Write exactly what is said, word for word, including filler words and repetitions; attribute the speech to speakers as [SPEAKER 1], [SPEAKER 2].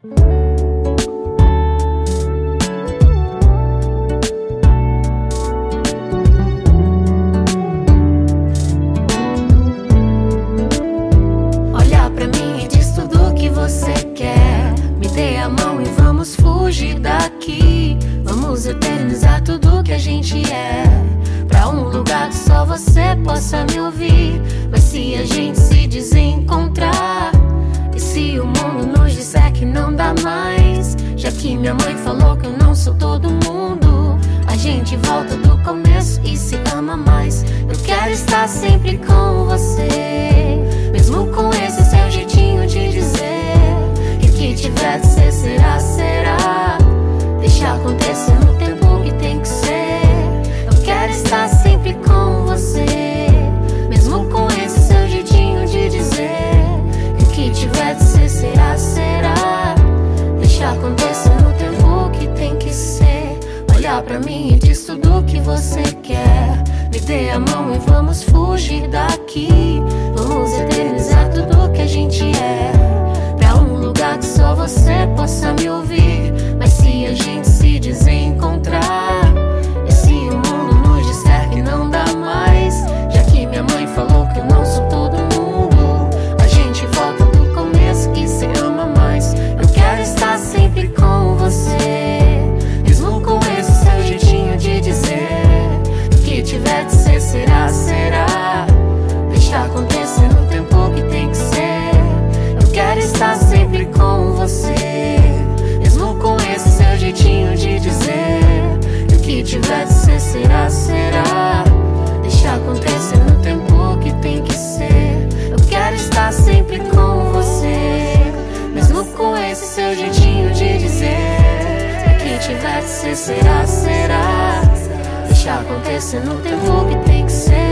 [SPEAKER 1] Olha pra mim e diz tudo o que você quer. Me dê a mão e vamos fugir daqui. Vamos eternizar tudo que a gente é, pra um lugar que só você possa me ouvir. Mas se a gente se desencontrar, e se o mundo nos disser que não dá mais, já que minha mãe falou que eu não sou todo mundo, a gente volta do começo e se ama mais. Eu quero estar sempre com você, mesmo com esse seu jeitinho de dizer que o que tiver de ser será, será. Deixa acontecer no tempo que tem que ser. Eu quero estar sempre com você, mesmo com esse seu jeitinho de dizer que o que tiver de ser será, será. Deixa acontecer no tempo que tem que ser. Olha pra mim e diz tudo o que você quer. Me dê a mão e vamos fugir daqui. Vamos eternizar tudo que a gente é, pra um lugar que só você possa me ouvir. Mas se a gente se desencontrar, e se o mundo nos disser que não dá mais, já que minha mãe falou que eu não sou todo mundo, a gente volta do começo e se ama mais. Eu quero estar sempre com você, mesmo com esse seu jeitinho de dizer que o que tiver de ser será, será. Deixa acontecer no tempo que tem que ser. Eu quero estar sempre com você, mesmo com esse seu jeitinho de dizer que o que tiver de ser será, será. Deixa acontecer no tempo que tem que ser. Eu quero estar sempre com você, mesmo com esse seu jeitinho de dizer que o que tiver de ser será, será. Deixa acontecer no tempo que tem que ser.